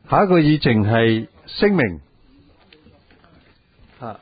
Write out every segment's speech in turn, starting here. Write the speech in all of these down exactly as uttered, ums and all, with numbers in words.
下一個議程係聲明。啊，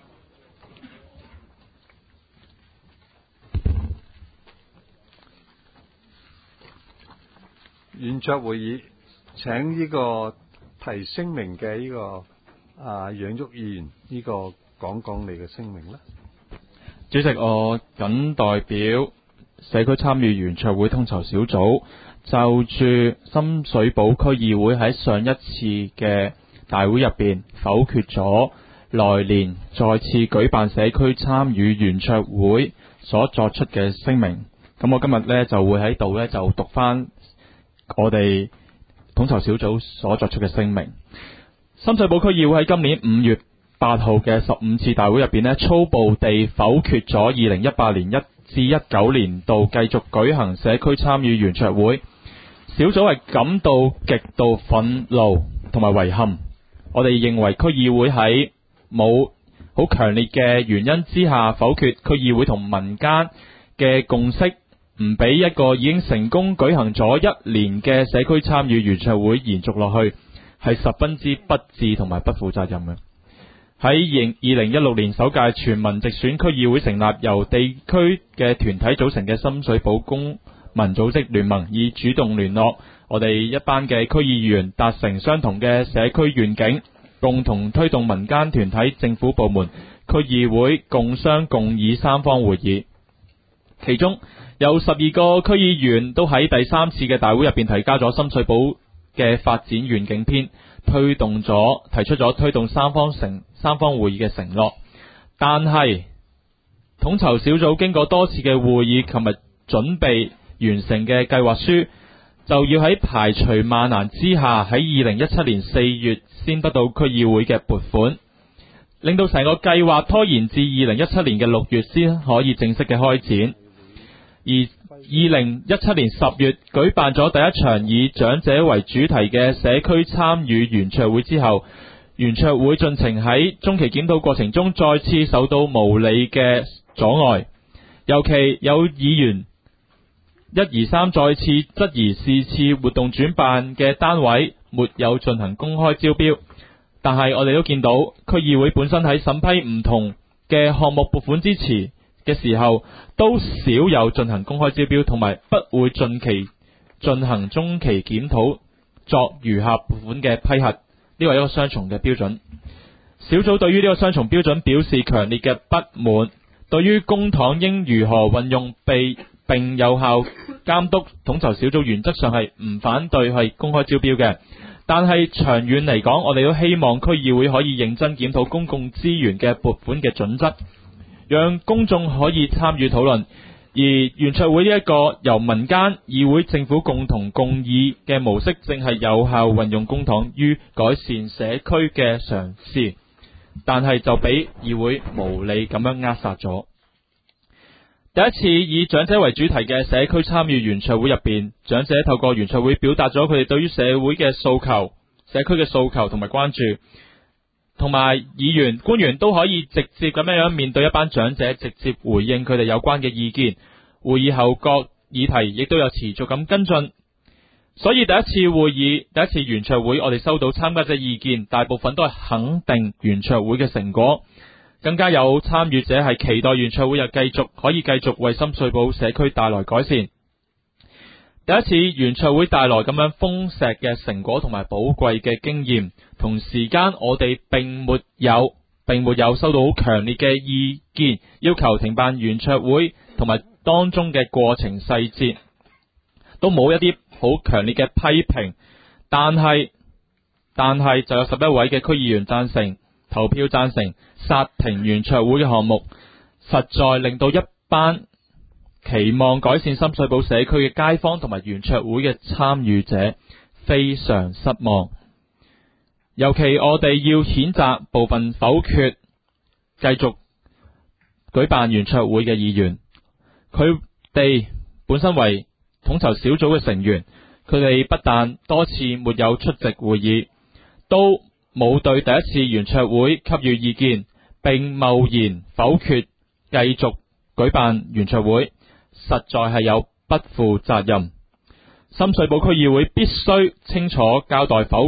圓桌會議請呢個提聲明嘅呢、這個啊楊旭議員呢個講講你嘅聲明啦。 主席，我謹代表社區參與圓桌會統籌小組，就住深水埗區議會喺上一次嘅大會入邊否決咗來年再次舉辦社區參與圓桌會所作出嘅聲明。咁我今日呢就會喺度呢就讀翻我哋統籌小組所作出嘅聲明。深水埗區議會喺今年五月八號嘅十五次大會入邊呢，粗暴地否決咗二零一八年一至一九年度繼續舉行社區參與圓桌會。小組係感到極度憤怒同埋遺憾。我哋認為區議會喺冇好強烈嘅原因之下否決區議會同民間嘅共識，唔俾一個已經成功舉行咗一年嘅社區參與圓桌會延續落去，係十分之不智同埋不負責任嘅。喺二零一六年首屆全民直選區議會成立，由地區嘅團體組成嘅深水埗公民組織聯盟，以主動聯絡我哋一班嘅區議員，達成相同嘅社區願景，共同推動民間團體、政府部門、區議會共商共議三方會議。其中有十二個區議員都喺第三次嘅大會入邊提交咗深水埗嘅發展願景篇，推動咗提出咗推動三方成三方會議嘅承諾。但係統籌小組經過多次嘅會議，琴日準備完成嘅計劃書，就要喺排除萬難之下，喺二零一七年四月先得到區議會嘅撥款，令到成個計劃拖延至二零一七年嘅六月先可以正式嘅開展。而二零一七年十月舉辦咗第一場以長者為主題嘅社區參與圓桌會之後，圓桌會進程喺中期檢討過程中再次受到無理嘅阻礙，尤其有議員一而三再次質疑是次活動轉辦嘅單位沒有進行公開招標。但係我哋都見到區議會本身喺審批唔同嘅項目撥款支持嘅時候，都少有進行公開招標，同埋不會近期進行中期檢討作餘下撥款嘅批核。呢個係一個雙重嘅標準。小組對於呢個雙重標準表示強烈嘅不滿，對於公帑應如何運用被並有效監督統籌小組，原則上係唔反對係公開招標嘅。但係長遠嚟講，我哋都希望區議會可以認真檢討公共資源嘅撥款嘅準則，讓公眾可以參與討論。而圓桌會呢一個由民間、議會、政府共同共議嘅模式，正係有效運用公帑於改善社區嘅嘗試，但係就俾議會無理咁樣扼殺咗。第一次以長者為主題嘅社區參與圓桌會入邊，長者透過圓桌會表達咗佢哋對於社會嘅訴求、社區嘅訴求同埋關注，同埋議員、官員都可以直接咁樣樣面對一班長者，直接回應佢哋有關嘅意見。會議後各議題亦都有持續咁跟進，所以第一次會議、第一次圓桌會，我哋收到參加者意見，大部分都係肯定圓桌會嘅成果。更加有參與者係期待圓桌會又繼續可以繼續為深水埗社區帶來改善。第一次圓桌會帶來咁樣豐碩嘅成果同埋寶貴嘅經驗，同時間我哋並沒有並沒有收到好強烈嘅意見，要求停辦圓桌會，同埋當中嘅過程細節都冇一啲好強烈嘅批評。但係但係就有十一位嘅區議員贊成，投票贊成煞停圓桌會嘅項目，實在令到一班期望改善深水埗社區嘅街坊同埋圓桌會嘅參與者非常失望。尤其我哋要譴責部分否決繼續舉辦圓桌會嘅議員，佢哋本身為統籌小組嘅成員，佢哋不但多次沒有出席會議，都冇對第一次圓桌會給予意見，並貿然否決繼續舉辦圓桌會，實在係有不負責任。深水埗區議會必須清楚交代否決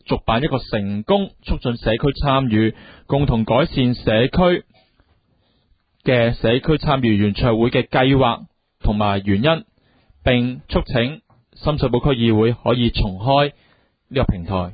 續辦一個成功促進社區參與、共同改善社區嘅社區參與圓桌會嘅計劃同埋原因，並促請深水埗區議會可以重開呢個平台。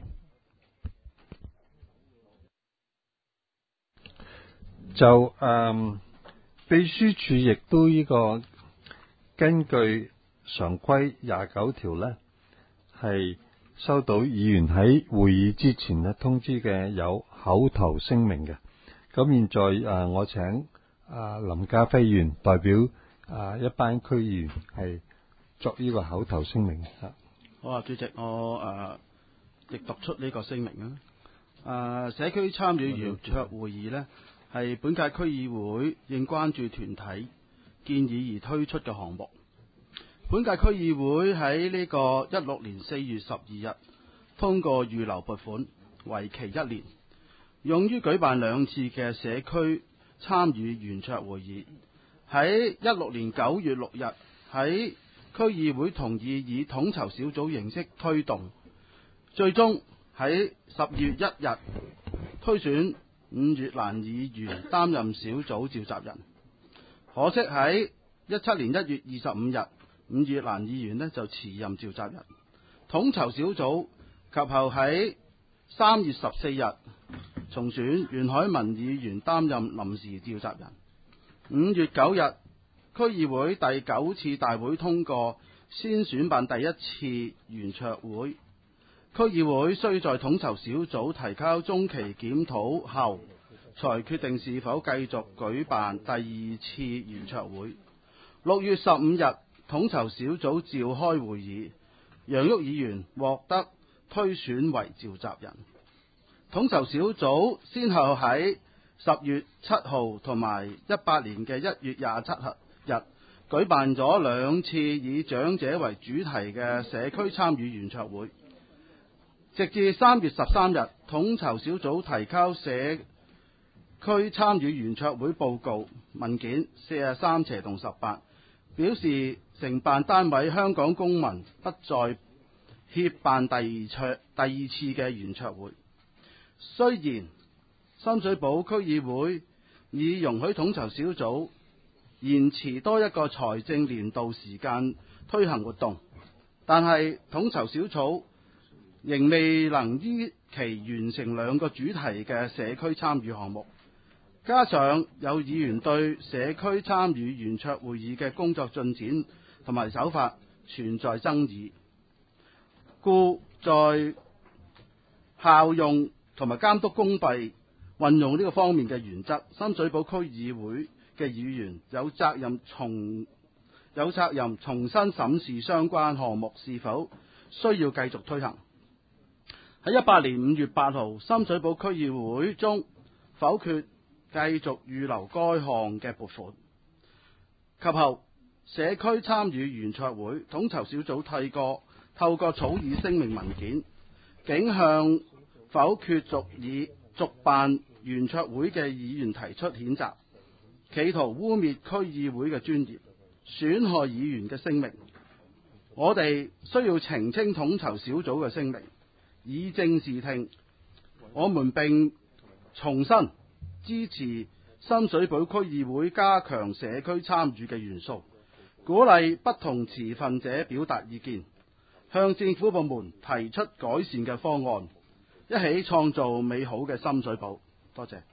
就誒、嗯，秘書處亦都呢個根據常規廿九條呢，係收到議員喺會議之前呢通知嘅有口頭聲明嘅。咁現在誒、呃，我請啊、呃、林家輝議員代表啊、呃、一班區議員係作呢個口頭聲明啊。 好啊，主席，我誒亦、呃、讀出呢個聲明啊。誒、呃，社區參與圓桌會議呢，係本屆區議會應關注團體建議而推出嘅項目。本屆區議會喺呢個一六年四月十二日通過預留撥款，為期一年，用於舉辦兩次嘅社區參與圓桌會議。喺一六年九月六日，喺區議會同意以統籌小組形式推動，最終喺十月一日推選伍月蘭議員擔任小組召集人。可惜喺一七年一月二十五日，伍月蘭議員呢就辭任召集人。統籌小組及後喺三月十四日重選袁海文議員擔任臨時召集人。五月九日，區議會第九次大會通過先選辦第一次圓桌會。區議會需在統籌小組提交中期檢討後，才決定是否繼續舉辦第二次圓桌會。六月十五日，統籌小組召開會議，楊旭議員獲得推選為召集人。統籌小組先後喺十月七號同埋一八年嘅一月廿七日舉辦咗兩次以長者為主題嘅社區參與圓桌會。直至三月十三日，統籌小組提交社區參與圓桌會報告文件四十三斜同十八，表示承辦單位香港公民不再協辦第二桌第二次嘅圓桌會。雖然深水埗區議會已容許統籌小組延遲多一個財政年度時間推行活動，但係統籌小組仍未能依期完成兩個主題嘅社區參與項目，加上有議員對社區參與圓桌會議嘅工作進展同埋手法存在爭議，故在效用同埋監督公閉運用呢個方面嘅原則，深水埗區議會嘅議員有責任重有責任重新審視相關項目是否需要繼續推行。喺一八年五月八號，深水埗區議會中否決繼續預留該項嘅撥款。及後社區參與圓桌會統籌小組替過透過草擬聲明文件，竟向否決續以續辦圓桌會嘅議員提出譴責，企圖污衊區議會嘅專業，損害議員嘅聲名。我哋需要澄清統籌小組嘅聲明，以正視聽。我們並重申支持深水埗區議會加強社區參與嘅元素，鼓勵不同持份者表達意見，向政府部門提出改善嘅方案，一起創造美好嘅深水埗。多謝。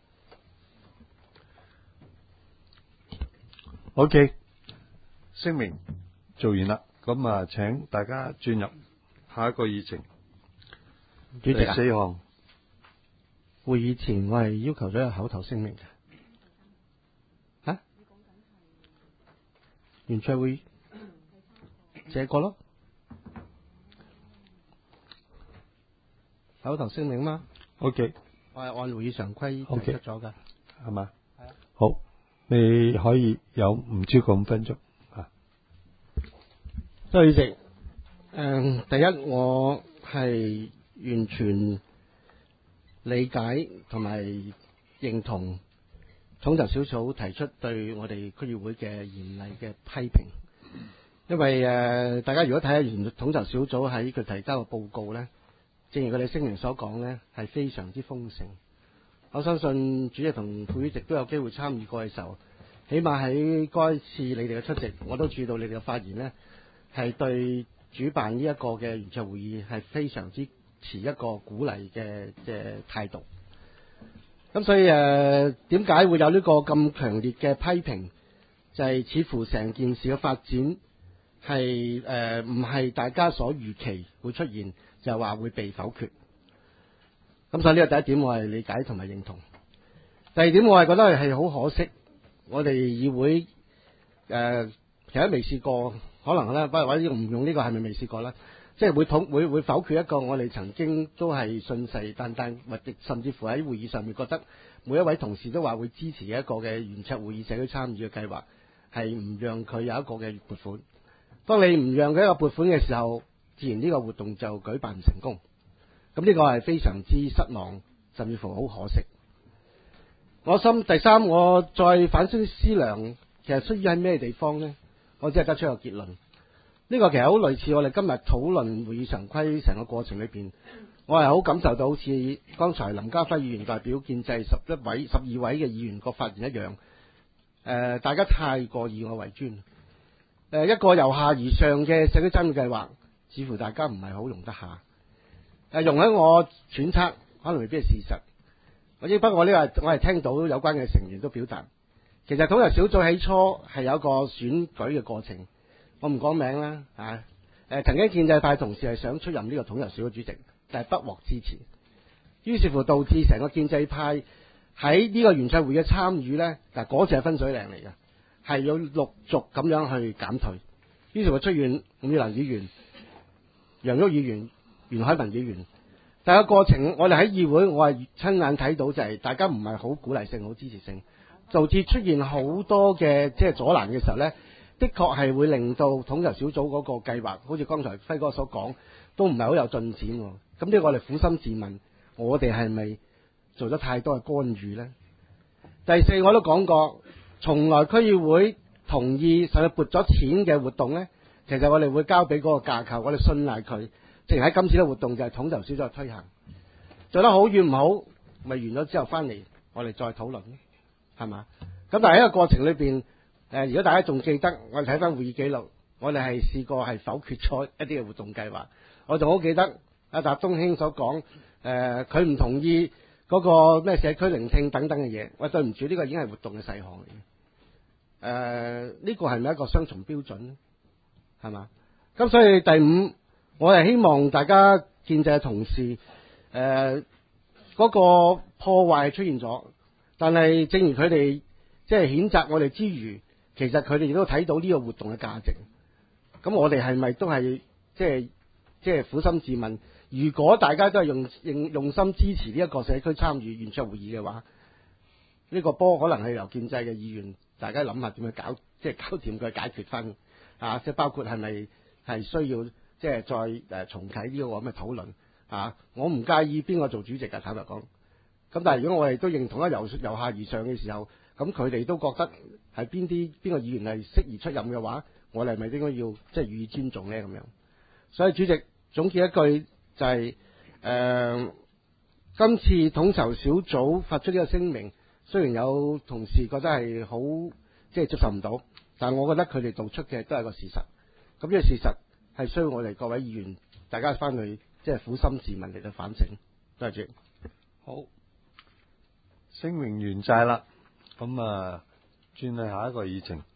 OK， 聲明做完啦，咁啊，請大家轉入下一個議程。 主席啊， 第四項會議前我係要求咗一個口頭聲明嘅。啊？圓桌會這個咯，口頭聲明嘛。 OK， 我係按會議常規提出咗㗎， 係嘛？ 係啊。 好，你可以有唔超過五分鐘啊。 多謝主席。誒，第一我係完全理解同埋認同統籌小組提出對我哋區議會嘅嚴厲嘅批評，因為誒、呃、大家如果睇下原統籌小組喺佢提交嘅報告呢， 正如佢哋聲明所講呢，係非常之豐盛。我相信主席同副主席都有機會參與過嘅時候，起碼喺該次你哋嘅出席，我都注意到你哋嘅發言呢，係對主辦呢一個嘅圓桌會議係非常之持一個鼓勵嘅嘅態度。咁所以誒，點解會有呢個咁強烈嘅批評？就係、是、似乎成件事嘅發展係誒唔係大家所預期會出現，就係、是、話會被否決。咁所以呢個第一點我係理解同埋認同。第二點我係覺得係好可惜，我哋議會誒、呃、其實未試過，可能咧，不或者唔用呢個係咪未試過咧？即係會統會會否決一個我哋曾經都係信誓旦旦，或者甚至乎喺會議上面覺得每一位同事都話會支持嘅一個嘅圓桌會議社區參與嘅計劃，係唔讓佢有一個嘅撥款。當你唔讓佢一個撥款嘅時候，自然呢個活動就舉辦唔成功。咁呢個係非常之失望，甚至乎好可惜。我心第三，我再反思思量，其實出於喺咩地方呢？我只係得出一個結論。呢個其實好類似我哋今日討論會議常規成個過程裏邊，我係好感受到好似剛才林家輝議員代表建制十一位、十二位嘅議員個發言一樣。誒、呃，大家太過以我為尊。誒、呃，一個由下而上嘅社區參與計劃，似乎大家唔係好容得下。誒，容許我揣測，可能未必係事實。我只不過呢個我係聽到有關嘅成員都表達，其實統籌小組起初係有一個選舉嘅過程，我唔講名啦啊。誒，曾經建制派同事係想出任呢個統籌小組主席，但係不獲支持，於是乎導致成個建制派喺呢個圓桌會嘅參與呢，嗱嗰次係分水嶺嚟嘅，係要陸續咁樣去減退。於是乎出現伍耀蘭議員、楊旭議員、袁海文議員，但係個過程我哋喺議會我係親眼睇到，就係大家唔係好鼓勵性、好支持性，導致出現好多嘅即係阻攔嘅時候呢，的確係會令到統籌小組嗰個計劃，好似剛才輝哥所講，都唔係好有進展。咁呢個我哋苦心自問，我哋係咪做咗太多嘅干預呢？第四，我都講過，從來區議會同意甚至撥咗錢嘅活動呢，其實我哋會交俾嗰個架構，我哋信賴佢。正如喺今次嘅活動就係統籌小組推行，做得好與唔好，咪完咗之後翻嚟我哋再討論，係嘛？咁但係喺個過程裏邊，誒，如果大家仲記得，我哋睇翻會議記錄，我哋係試過係否決咗一啲嘅活動計劃。我仲好記得阿達東興所講，誒，佢唔同意嗰個咩社區聆聽等等嘅嘢。喂，對唔住，呢個已經係活動嘅細項嚟嘅。誒，呢個係咪一個雙重標準咧？係嘛？咁所以第五。我係希望大家建制嘅同事，誒、呃、嗰、那個破壞出現咗，但係正如佢哋即係譴責我哋之餘，其實佢哋亦都睇到呢個活動嘅價值。咁我哋係咪都係即係即係苦心自問？如果大家都係用用用心支持呢一個社區參與圓桌會議嘅話，呢、這個波可能係由建制嘅議員，大家諗下點樣搞，即係搞掂佢解決翻啊！即係包括係咪係需要？即係再誒重啟呢個咁嘅討論啊！我唔介意邊個做主席嘅，坦白講。咁但係如果我哋都認同一由由下而上嘅時候，咁佢哋都覺得係邊啲邊個議員係適宜出任嘅話，我哋係咪應該要即係予以尊重咧？咁樣。所以主席總結一句就係、是、誒、呃，今次統籌小組發出呢個聲明，雖然有同事覺得係好即係接受唔到，但係我覺得佢哋道出嘅都係個事實。咁呢個事實係需要我哋各位議員，大家翻去即係苦心自問嚟到反省。多謝主席。 好，聲明完晒啦，咁啊轉去下一個議程。